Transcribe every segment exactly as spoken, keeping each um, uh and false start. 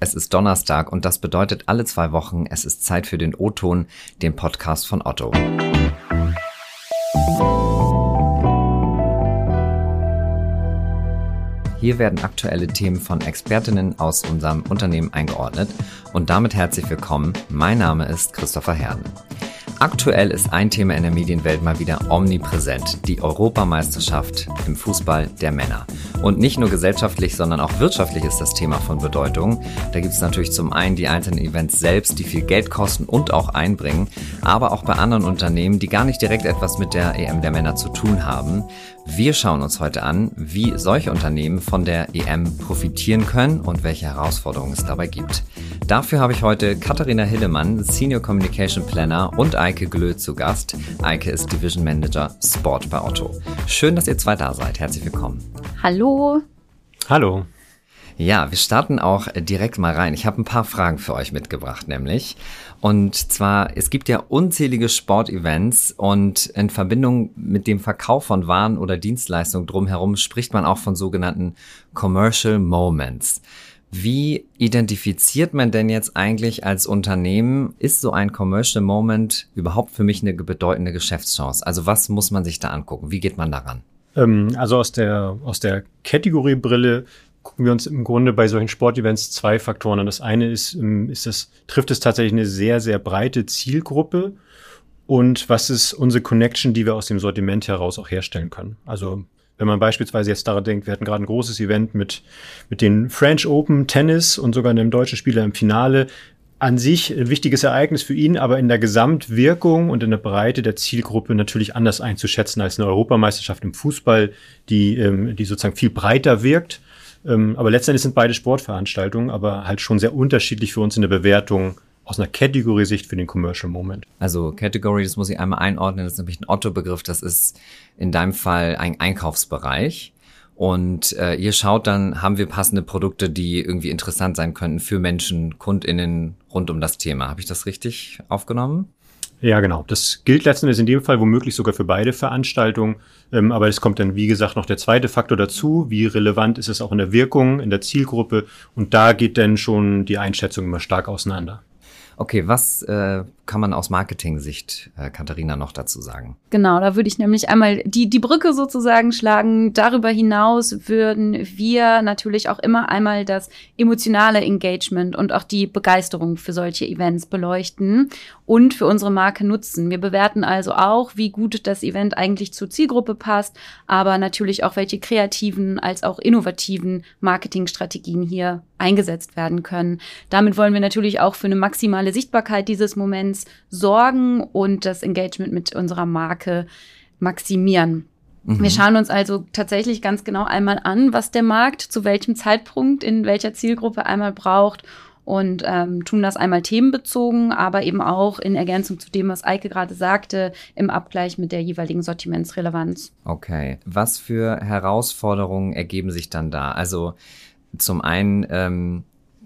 Es ist Donnerstag und das bedeutet alle zwei Wochen, es ist Zeit für den O-Ton, den Podcast von Otto. Hier werden aktuelle Themen von Expertinnen aus unserem Unternehmen eingeordnet und damit herzlich willkommen. Mein Name ist Christopher Herden. Aktuell ist ein Thema in der Medienwelt mal wieder omnipräsent, die Europameisterschaft im Fußball der Männer. Und nicht nur gesellschaftlich, sondern auch wirtschaftlich ist das Thema von Bedeutung. Da gibt es natürlich zum einen die einzelnen Events selbst, die viel Geld kosten und auch einbringen, aber auch bei anderen Unternehmen, die gar nicht direkt etwas mit der E M der Männer zu tun haben. Wir schauen uns heute an, wie solche Unternehmen von der E M profitieren können und welche Herausforderungen es dabei gibt. Dafür habe ich heute Katharina Hillemann, Senior Communication Planner, und Eike Glö zu Gast. Eike ist Division Manager Sport bei Otto. Schön, dass ihr zwei da seid. Herzlich willkommen. Hallo. Hallo. Ja, wir starten auch direkt mal rein. Ich habe ein paar Fragen für euch mitgebracht, nämlich. Und zwar, es gibt ja unzählige Sportevents und in Verbindung mit dem Verkauf von Waren oder Dienstleistungen drumherum spricht man auch von sogenannten Commercial Moments. Wie identifiziert man denn jetzt eigentlich als Unternehmen, ist so ein Commercial Moment überhaupt für mich eine bedeutende Geschäftschance? Also was muss man sich da angucken? Wie geht man daran? Ähm, also aus der, aus der Kategoriebrille gucken wir uns im Grunde bei solchen Sportevents zwei Faktoren an. Das eine ist, ist das, trifft es tatsächlich eine sehr, sehr breite Zielgruppe, und was ist unsere Connection, die wir aus dem Sortiment heraus auch herstellen können. Also wenn man beispielsweise jetzt daran denkt, wir hatten gerade ein großes Event mit, mit den French Open Tennis und sogar einem deutschen Spieler im Finale. An sich ein wichtiges Ereignis für ihn, aber in der Gesamtwirkung und in der Breite der Zielgruppe natürlich anders einzuschätzen als eine Europameisterschaft im Fußball, die, ähm, die sozusagen viel breiter wirkt. Ähm, aber letztendlich sind beide Sportveranstaltungen, aber halt schon sehr unterschiedlich für uns in der Bewertung aus einer Category-Sicht für den Commercial Moment. Also Category, das muss ich einmal einordnen, das ist nämlich ein Otto-Begriff, das ist in deinem Fall ein Einkaufsbereich. Und äh, ihr schaut dann, haben wir passende Produkte, die irgendwie interessant sein könnten für Menschen, KundInnen rund um das Thema. Habe ich das richtig aufgenommen? Ja, genau. Das gilt letztendlich in dem Fall womöglich sogar für beide Veranstaltungen. Ähm, aber es kommt dann, wie gesagt, noch der zweite Faktor dazu. Wie relevant ist es auch in der Wirkung, in der Zielgruppe? Und da geht dann schon die Einschätzung immer stark auseinander. Okay, was äh, kann man aus Marketing-Sicht, äh, Katharina, noch dazu sagen? Genau, da würde ich nämlich einmal die die Brücke sozusagen schlagen. Darüber hinaus würden wir natürlich auch immer einmal das emotionale Engagement und auch die Begeisterung für solche Events beleuchten und für unsere Marke nutzen. Wir bewerten also auch, wie gut das Event eigentlich zur Zielgruppe passt, aber natürlich auch, welche kreativen als auch innovativen Marketingstrategien hier eingesetzt werden können. Damit wollen wir natürlich auch für eine maximale Sichtbarkeit dieses Moments sorgen und das Engagement mit unserer Marke maximieren. Mhm. Wir schauen uns also tatsächlich ganz genau einmal an, was der Markt zu welchem Zeitpunkt in welcher Zielgruppe einmal braucht, und ähm, tun das einmal themenbezogen, aber eben auch in Ergänzung zu dem, was Eike gerade sagte, im Abgleich mit der jeweiligen Sortimentsrelevanz. Okay, was für Herausforderungen ergeben sich dann da? Also zum einen ähm,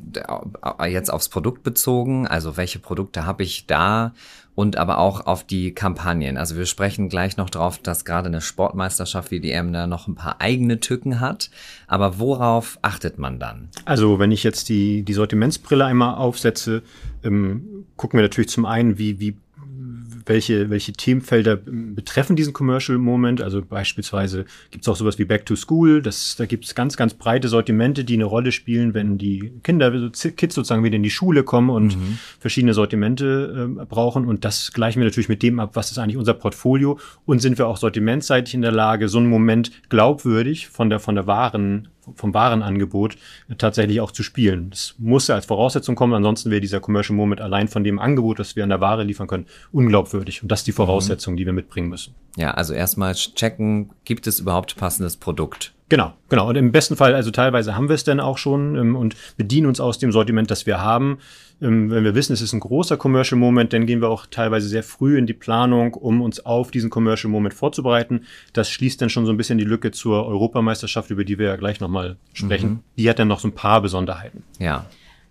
jetzt aufs Produkt bezogen, also welche Produkte habe ich da, und aber auch auf die Kampagnen. Also wir sprechen gleich noch drauf, dass gerade eine Sportmeisterschaft wie die E M da noch ein paar eigene Tücken hat. Aber worauf achtet man dann? Also wenn ich jetzt die, die Sortimentsbrille einmal aufsetze, ähm, gucken wir natürlich zum einen, wie, wie welche, welche Themenfelder betreffen diesen Commercial Moment. Also beispielsweise gibt es auch sowas wie Back to School. Das, da gibt es ganz, ganz breite Sortimente, die eine Rolle spielen, wenn die Kinder, Kids sozusagen wieder in die Schule kommen und mhm. verschiedene Sortimente äh, brauchen. Und das gleichen wir natürlich mit dem ab, was ist eigentlich unser Portfolio, und sind wir auch sortimentseitig in der Lage, so einen Moment glaubwürdig von der, von der Waren vom Warenangebot tatsächlich auch zu spielen. Das muss ja als Voraussetzung kommen, ansonsten wäre dieser Commercial Moment allein von dem Angebot, das wir an der Ware liefern können, unglaubwürdig. Und das ist die Voraussetzung, die wir mitbringen müssen. Ja, also erstmal checken, gibt es überhaupt passendes Produkt? Genau, genau. Und im besten Fall, also teilweise haben wir es dann auch schon ähm, und bedienen uns aus dem Sortiment, das wir haben. Ähm, wenn wir wissen, es ist ein großer Commercial Moment, dann gehen wir auch teilweise sehr früh in die Planung, um uns auf diesen Commercial Moment vorzubereiten. Das schließt dann schon so ein bisschen die Lücke zur Europameisterschaft, über die wir ja gleich nochmal sprechen. Mhm. Die hat dann noch so ein paar Besonderheiten. Ja.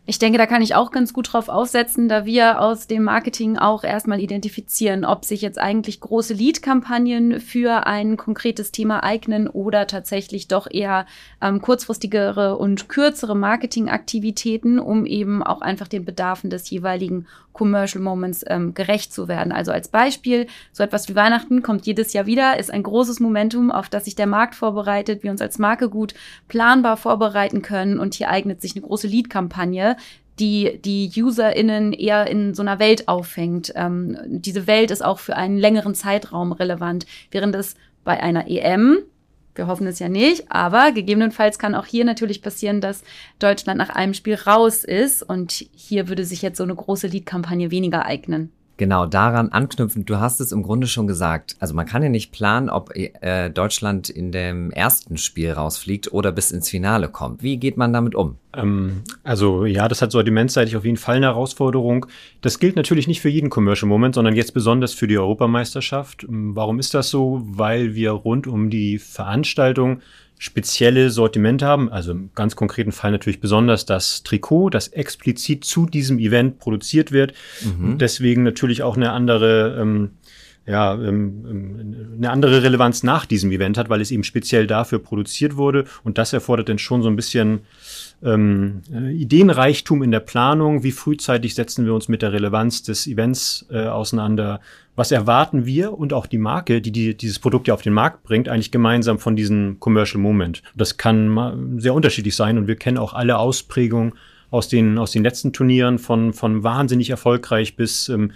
Ich denke, da kann ich auch ganz gut drauf aufsetzen, da wir aus dem Marketing auch erstmal identifizieren, ob sich jetzt eigentlich große Lead-Kampagnen für ein konkretes Thema eignen oder tatsächlich doch eher ähm, kurzfristigere und kürzere Marketingaktivitäten, um eben auch einfach den Bedarfen des jeweiligen Commercial Moments ähm, gerecht zu werden. Also als Beispiel, so etwas wie Weihnachten kommt jedes Jahr wieder, ist ein großes Momentum, auf das sich der Markt vorbereitet, wir uns als Marke gut planbar vorbereiten können und hier eignet sich eine große Lead-Kampagne, die die UserInnen eher in so einer Welt auffängt. Ähm, diese Welt ist auch für einen längeren Zeitraum relevant, während es bei einer E M, wir hoffen es ja nicht, aber gegebenenfalls kann auch hier natürlich passieren, dass Deutschland nach einem Spiel raus ist und hier würde sich jetzt so eine große Lead-Kampagne weniger eignen. Genau, daran anknüpfend, du hast es im Grunde schon gesagt. Also man kann ja nicht planen, ob äh, Deutschland in dem ersten Spiel rausfliegt oder bis ins Finale kommt. Wie geht man damit um? Ähm, also ja, das hat sortimentseitig auf jeden Fall eine Herausforderung. Das gilt natürlich nicht für jeden Commercial Moment, sondern jetzt besonders für die Europameisterschaft. Warum ist das so? Weil wir rund um die Veranstaltung spezielle Sortimente haben, also im ganz konkreten Fall natürlich besonders das Trikot, das explizit zu diesem Event produziert wird. Mhm. Deswegen natürlich auch eine andere, ähm, ja, ähm, eine andere Relevanz nach diesem Event hat, weil es eben speziell dafür produziert wurde. Und das erfordert dann schon so ein bisschen ähm, Ideenreichtum in der Planung. Wie frühzeitig setzen wir uns mit der Relevanz des Events äh, auseinander? Was erwarten wir und auch die Marke, die, die dieses Produkt ja auf den Markt bringt, eigentlich gemeinsam von diesem Commercial Moment? Das kann sehr unterschiedlich sein und wir kennen auch alle Ausprägungen aus den, aus den letzten Turnieren von, von wahnsinnig erfolgreich bis, ähm,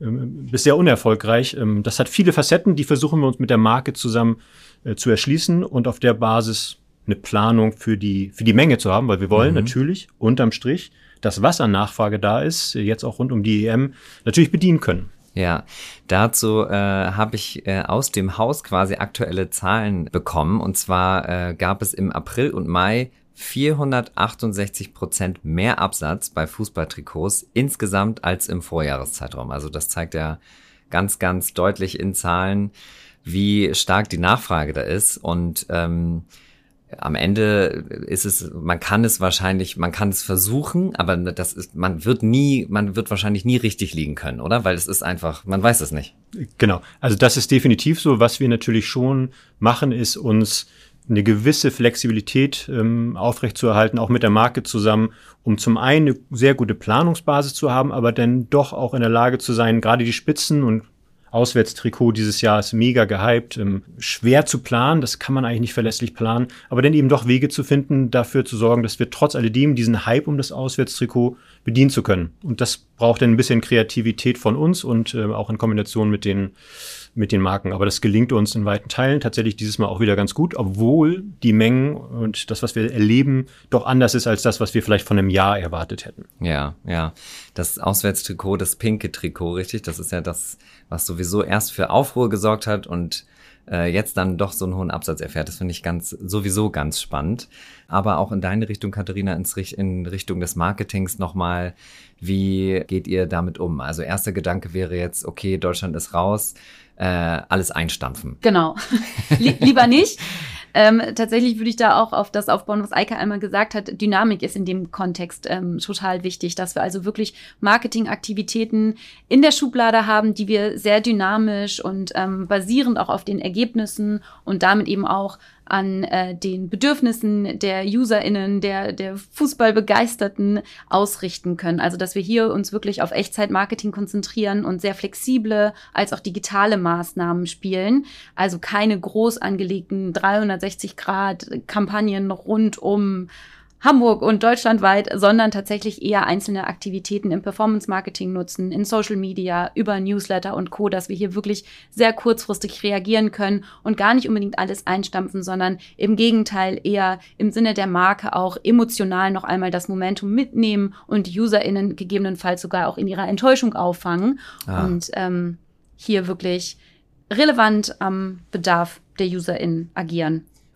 bis sehr unerfolgreich. Ähm, das hat viele Facetten, die versuchen wir uns mit der Marke zusammen äh, zu erschließen und auf der Basis eine Planung für die, für die Menge zu haben, weil wir wollen mhm. natürlich unterm Strich das, was an Nachfrage da ist, jetzt auch rund um die E M, natürlich bedienen können. Ja, dazu äh, habe ich äh, aus dem Haus quasi aktuelle Zahlen bekommen. Und zwar äh, gab es im April und Mai vierhundertachtundsechzig Prozent mehr Absatz bei Fußballtrikots insgesamt als im Vorjahreszeitraum. Also das zeigt ja ganz, ganz deutlich in Zahlen, wie stark die Nachfrage da ist. Und ähm, am Ende ist es, man kann es wahrscheinlich, man kann es versuchen, aber das ist, man wird nie, man wird wahrscheinlich nie richtig liegen können, oder? Weil es ist einfach, man weiß es nicht. Genau. Also das ist definitiv so. Was wir natürlich schon machen, ist uns eine gewisse Flexibilität ähm, aufrechtzuerhalten, auch mit der Marke zusammen, um zum einen eine sehr gute Planungsbasis zu haben, aber dann doch auch in der Lage zu sein, gerade die Spitzen und Auswärtstrikot dieses Jahr ist mega gehypt, ähm, schwer zu planen, das kann man eigentlich nicht verlässlich planen, aber dann eben doch Wege zu finden, dafür zu sorgen, dass wir trotz alledem diesen Hype um das Auswärtstrikot bedienen zu können. Und das braucht dann ein bisschen Kreativität von uns und äh, auch in Kombination mit den mit den Marken. Aber das gelingt uns in weiten Teilen tatsächlich dieses Mal auch wieder ganz gut, obwohl die Mengen und das, was wir erleben, doch anders ist als das, was wir vielleicht von einem Jahr erwartet hätten. Ja, ja. Das Auswärtstrikot, das pinke Trikot, richtig? Das ist ja das, was sowieso erst für Aufruhr gesorgt hat und äh, jetzt dann doch so einen hohen Absatz erfährt. Das finde ich ganz sowieso ganz spannend. Aber auch in deine Richtung, Katharina, ins, in Richtung des Marketings nochmal, wie geht ihr damit um? Also erster Gedanke wäre jetzt, okay, Deutschland ist raus, äh, alles einstampfen. Genau, lieber nicht. Ähm, tatsächlich würde ich da auch auf das aufbauen, was Eike einmal gesagt hat. Dynamik ist in dem Kontext ähm, total wichtig, dass wir also wirklich Marketingaktivitäten in der Schublade haben, die wir sehr dynamisch und ähm, basierend auch auf den Ergebnissen und damit eben auch an äh, den Bedürfnissen der UserInnen, der, der Fußballbegeisterten ausrichten können. Also, dass wir hier uns wirklich auf Echtzeitmarketing konzentrieren und sehr flexible als auch digitale Maßnahmen spielen. Also keine groß angelegten dreihundertsechzig Grad Kampagnen rund um Hamburg und deutschlandweit, sondern tatsächlich eher einzelne Aktivitäten im Performance-Marketing nutzen, in Social Media, über Newsletter und Co., dass wir hier wirklich sehr kurzfristig reagieren können und gar nicht unbedingt alles einstampfen, sondern im Gegenteil eher im Sinne der Marke auch emotional noch einmal das Momentum mitnehmen und die UserInnen gegebenenfalls sogar auch in ihrer Enttäuschung auffangen ah. und ähm, hier wirklich relevant am Bedarf der UserInnen agieren.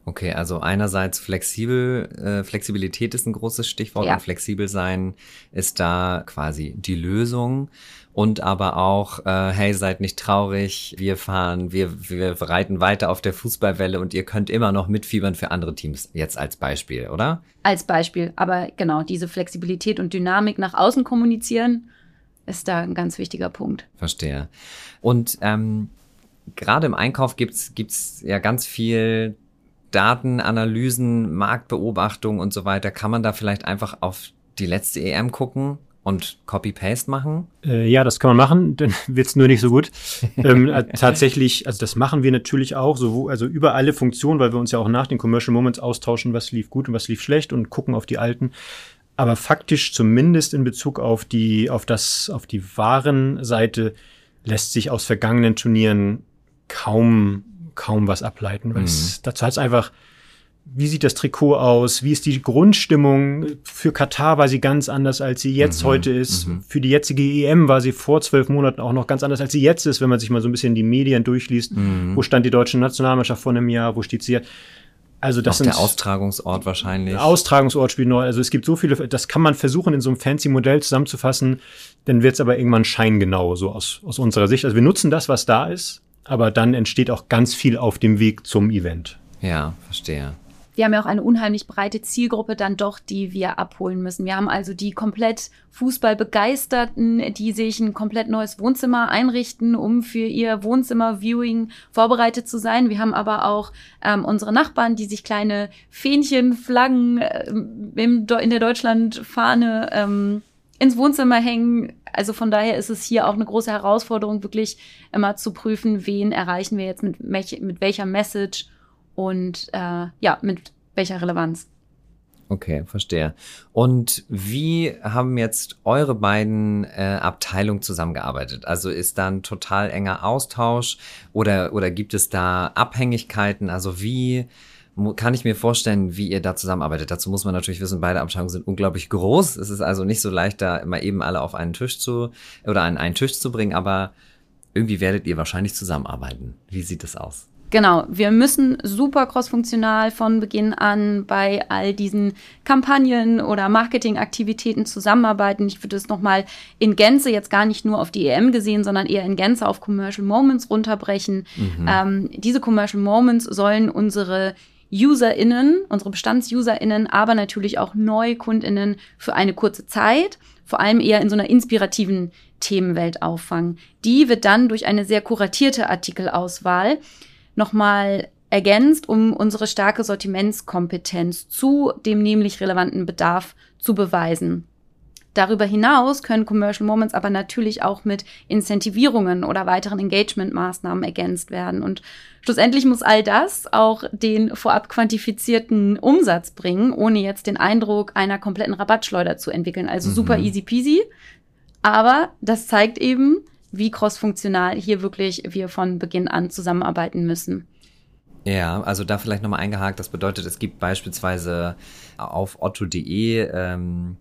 Okay, also einerseits flexibel, äh, Flexibilität ist ein großes Stichwort Ja. und flexibel sein ist da quasi die Lösung. Und aber auch, äh, hey, seid nicht traurig, wir fahren, wir, wir reiten weiter auf der Fußballwelle und ihr könnt immer noch mitfiebern für andere Teams, jetzt als Beispiel, oder? Als Beispiel. Aber genau, diese Flexibilität und Dynamik nach außen kommunizieren, ist da ein ganz wichtiger Punkt. Verstehe. Und ähm, gerade im Einkauf gibt's gibt's ja ganz viel Daten, Analysen, Marktbeobachtung und so weiter. Kann man da vielleicht einfach auf die letzte E M gucken und Copy-Paste machen? Äh, ja, das kann man machen, dann wird's nur nicht so gut. ähm, äh, tatsächlich, also das machen wir natürlich auch, so, also über alle Funktionen, weil wir uns ja auch nach den Commercial Moments austauschen, was lief gut und was lief schlecht und gucken auf die alten. Aber faktisch zumindest in Bezug auf die, auf das, auf die Warenseite lässt sich aus vergangenen Turnieren kaum, kaum was ableiten. Weil Mhm. es, dazu heißt einfach, wie sieht das Trikot aus? Wie ist die Grundstimmung? Für Katar war sie ganz anders, als sie jetzt Mhm, heute ist. mhm. Für die jetzige E M war sie vor zwölf Monaten auch noch ganz anders, als sie jetzt ist, wenn man sich mal so ein bisschen die Medien durchliest. Mhm. Wo stand die deutsche Nationalmannschaft vor einem Jahr? Wo steht sie jetzt? Also das Auch sind der Austragungsort wahrscheinlich. Austragungsort spielt neu. Also es gibt so viele, das kann man versuchen in so einem fancy Modell zusammenzufassen, dann wird es aber irgendwann scheingenau, so aus, aus unserer Sicht. Also wir nutzen das, was da ist, aber dann entsteht auch ganz viel auf dem Weg zum Event. Ja, verstehe. Wir haben ja auch eine unheimlich breite Zielgruppe dann doch, die wir abholen müssen. Wir haben also die komplett Fußballbegeisterten, die sich ein komplett neues Wohnzimmer einrichten, um für ihr Wohnzimmer-Viewing vorbereitet zu sein. Wir haben aber auch ähm, unsere Nachbarn, die sich kleine Fähnchen, Flaggen ähm, im, in der Deutschlandfahne ähm, ins Wohnzimmer hängen. Also von daher ist es hier auch eine große Herausforderung, wirklich immer zu prüfen, wen erreichen wir jetzt mit, mech- mit welcher Message und äh, ja, mit welcher Relevanz. Okay, verstehe. Und wie haben jetzt eure beiden äh, Abteilungen zusammengearbeitet? Also ist da ein total enger Austausch oder, oder gibt es da Abhängigkeiten? Also wie mu- kann ich mir vorstellen, wie ihr da zusammenarbeitet? Dazu muss man natürlich wissen, beide Abteilungen sind unglaublich groß. Es ist also nicht so leicht, da immer eben alle auf einen Tisch zu oder an einen Tisch zu bringen, aber irgendwie werdet ihr wahrscheinlich zusammenarbeiten. Wie sieht es aus? Genau, wir müssen super crossfunktional von Beginn an bei all diesen Kampagnen oder Marketingaktivitäten zusammenarbeiten. Ich würde es nochmal in Gänze, jetzt gar nicht nur auf die E M gesehen, sondern eher in Gänze auf Commercial Moments runterbrechen. Mhm. Ähm, diese Commercial Moments sollen unsere UserInnen, unsere BestandsuserInnen, aber natürlich auch NeukundInnen für eine kurze Zeit, vor allem eher in so einer inspirativen Themenwelt auffangen. Die wird dann durch eine sehr kuratierte Artikelauswahl nochmal ergänzt, um unsere starke Sortimentskompetenz zu dem nämlich relevanten Bedarf zu beweisen. Darüber hinaus können Commercial Moments aber natürlich auch mit Incentivierungen oder weiteren Engagement-Maßnahmen ergänzt werden. Und schlussendlich muss all das auch den vorab quantifizierten Umsatz bringen, ohne jetzt den Eindruck einer kompletten Rabattschleuder zu entwickeln. Also Mhm. super easy peasy. Aber das zeigt eben, wie crossfunktional hier wirklich wir von Beginn an zusammenarbeiten müssen. Ja, also da vielleicht nochmal eingehakt. Das bedeutet, es gibt beispielsweise auf otto punkt de ähm,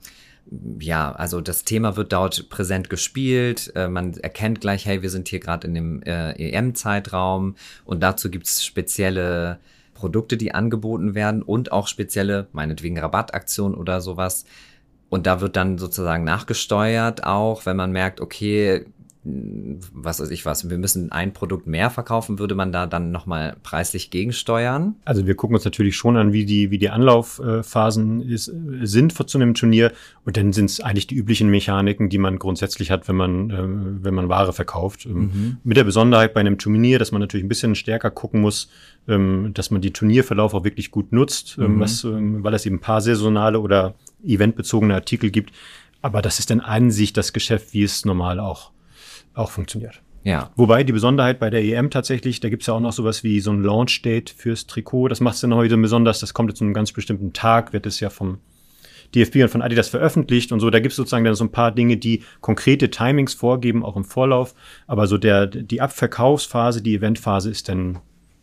ja, also das Thema wird dort präsent gespielt. Äh, man erkennt gleich, hey, wir sind hier gerade in dem äh, E M-Zeitraum und dazu gibt's spezielle Produkte, die angeboten werden und auch spezielle, meinetwegen Rabattaktionen oder sowas. Und da wird dann sozusagen nachgesteuert auch, wenn man merkt, okay, was weiß ich was, wir müssen ein Produkt mehr verkaufen, würde man da dann nochmal preislich gegensteuern? Also wir gucken uns natürlich schon an, wie die, wie die Anlaufphasen ist, sind zu einem Turnier. Und dann sind es eigentlich die üblichen Mechaniken, die man grundsätzlich hat, wenn man, äh, wenn man Ware verkauft. Mhm. Mit der Besonderheit bei einem Turnier, dass man natürlich ein bisschen stärker gucken muss, ähm, dass man die Turnierverlauf auch wirklich gut nutzt, Mhm. ähm, was, ähm, weil es eben ein paar saisonale oder eventbezogene Artikel gibt. Aber das ist dann an sich das Geschäft, wie es normal auch auch funktioniert. Ja. Wobei die Besonderheit bei der E M tatsächlich, da gibt's ja auch noch sowas wie so ein Launch-Date fürs Trikot. Das macht es dann noch wieder besonders. Das kommt jetzt zu einem ganz bestimmten Tag, wird es ja vom D F B und von Adidas veröffentlicht und so. Da gibt's sozusagen dann so ein paar Dinge, die konkrete Timings vorgeben, auch im Vorlauf. Aber so der die Abverkaufsphase, die Eventphase ist dann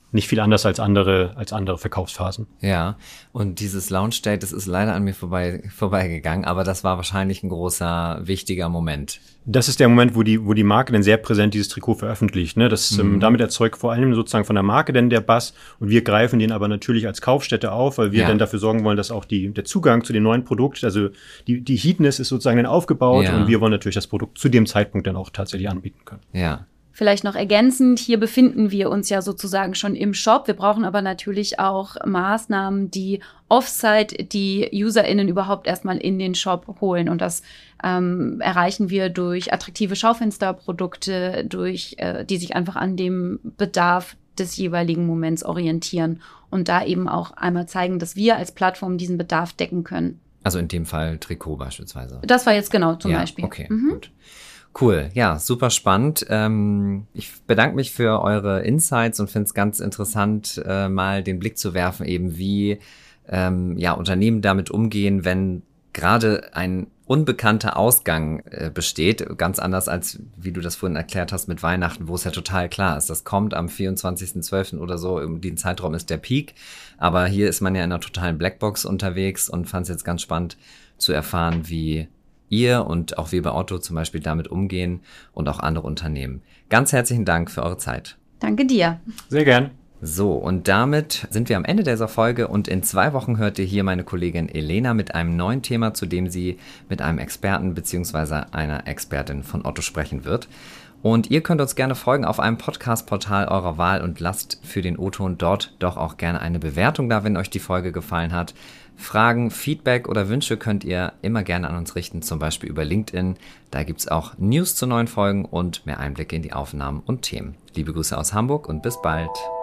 nicht viel anders als andere, als andere Verkaufsphasen. Ja, und dieses Launch Date, das ist leider an mir vorbei, vorbeigegangen, aber das war wahrscheinlich ein großer, wichtiger Moment. Das ist der Moment, wo die, wo die Marke dann sehr präsent dieses Trikot veröffentlicht. Ne? Das, mhm. ähm, damit erzeugt vor allem sozusagen von der Marke dann der Bass und wir greifen den aber natürlich als Kaufstätte auf, weil wir ja. dann dafür sorgen wollen, dass auch die, der Zugang zu dem neuen Produkt, also die, die Heatness ist sozusagen dann aufgebaut ja. und wir wollen natürlich das Produkt zu dem Zeitpunkt dann auch tatsächlich anbieten können. Ja. Vielleicht noch ergänzend, hier befinden wir uns ja sozusagen schon im Shop. Wir brauchen aber natürlich auch Maßnahmen, die Offsite die UserInnen überhaupt erstmal in den Shop holen. Und das ähm, erreichen wir durch attraktive Schaufensterprodukte, durch äh, die sich einfach an dem Bedarf des jeweiligen Moments orientieren und da eben auch einmal zeigen, dass wir als Plattform diesen Bedarf decken können. Also in dem Fall Trikot beispielsweise. Das war jetzt genau zum ja, Beispiel. Okay, mhm. gut. Cool, ja, super spannend. Ähm, ich bedanke mich für eure Insights und finde es ganz interessant, äh, mal den Blick zu werfen, eben wie ähm, ja, Unternehmen damit umgehen, wenn gerade ein unbekannter Ausgang äh, besteht. Ganz anders als, wie du das vorhin erklärt hast, mit Weihnachten, wo es ja total klar ist. Das kommt am vierundzwanzigsten zwölften oder so, um den Zeitraum ist der Peak. Aber hier ist man ja in einer totalen Blackbox unterwegs und fand es jetzt ganz spannend zu erfahren, wie ihr und auch wir bei Otto zum Beispiel damit umgehen und auch andere Unternehmen. Ganz herzlichen Dank für eure Zeit. Danke dir. Sehr gern. So, und damit sind wir am Ende dieser Folge und in zwei Wochen hört ihr hier meine Kollegin Elena mit einem neuen Thema, zu dem sie mit einem Experten bzw. einer Expertin von Otto sprechen wird. Und ihr könnt uns gerne folgen auf einem Podcast-Portal eurer Wahl und lasst für den O-Ton dort doch auch gerne eine Bewertung da, wenn euch die Folge gefallen hat. Fragen, Feedback oder Wünsche könnt ihr immer gerne an uns richten, zum Beispiel über LinkedIn. Da gibt's auch News zu neuen Folgen und mehr Einblicke in die Aufnahmen und Themen. Liebe Grüße aus Hamburg und bis bald.